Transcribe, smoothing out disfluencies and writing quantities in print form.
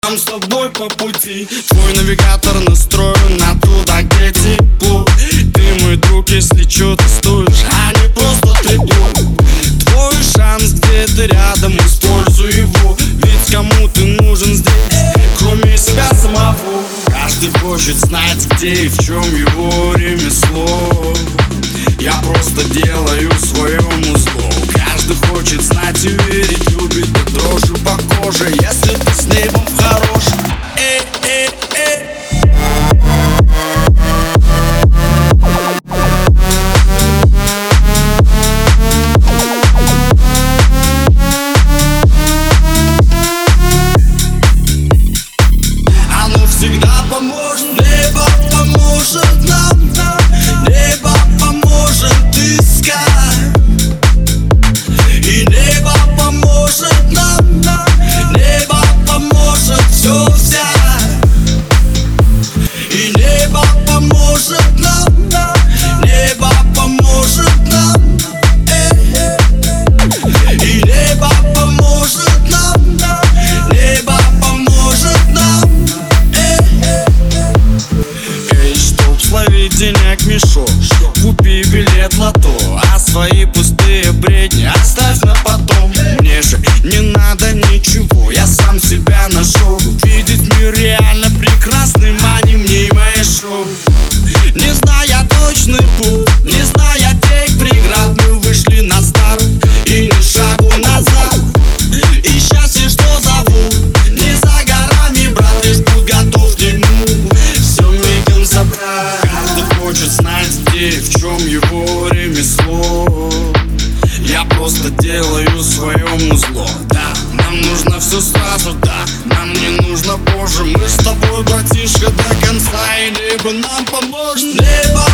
Нам с тобой по пути. Твой навигатор настроен на туда, где тепло. Ты мой друг, если чё ты стоишь, а не просто трепло. Твой шанс где-то рядом, используй его. Ведь кому ты нужен здесь, кроме себя самого? Каждый хочет знать, где и в чем его ремесло. Я просто делаю своему зло. Каждый хочет знать и верить, любит и дрожью по коже, если ты с небом хорош. Оно всегда поможет, небо поможет нам, небо поможет искать, и небо поможет нам, небо поможет все взять, и небо поможет нам, небо поможет нам, и небо поможет нам, небо поможет нам. Эй, чтоб словить денег мешок, купи билет лото, а свои пустые бредни оставь на потом. Мне же не надо ничего, я сам себя нашел. Видеть мир реально прекрасный, мани мне и мои шоу. Не зная точный путь, не зная тех преград, мы вышли на старт и ни шагу назад. И счастье, что зовут, не за горами, брат, лишь будь готов к нему все мигом забрать. Каждый хочет знать, где и в чем его ремесло. Я просто делаю своему зло. Да, нам нужно все сразу, да, нам не нужно позже. Мы с тобой, братишка, до конца, и небо нам поможет. Небо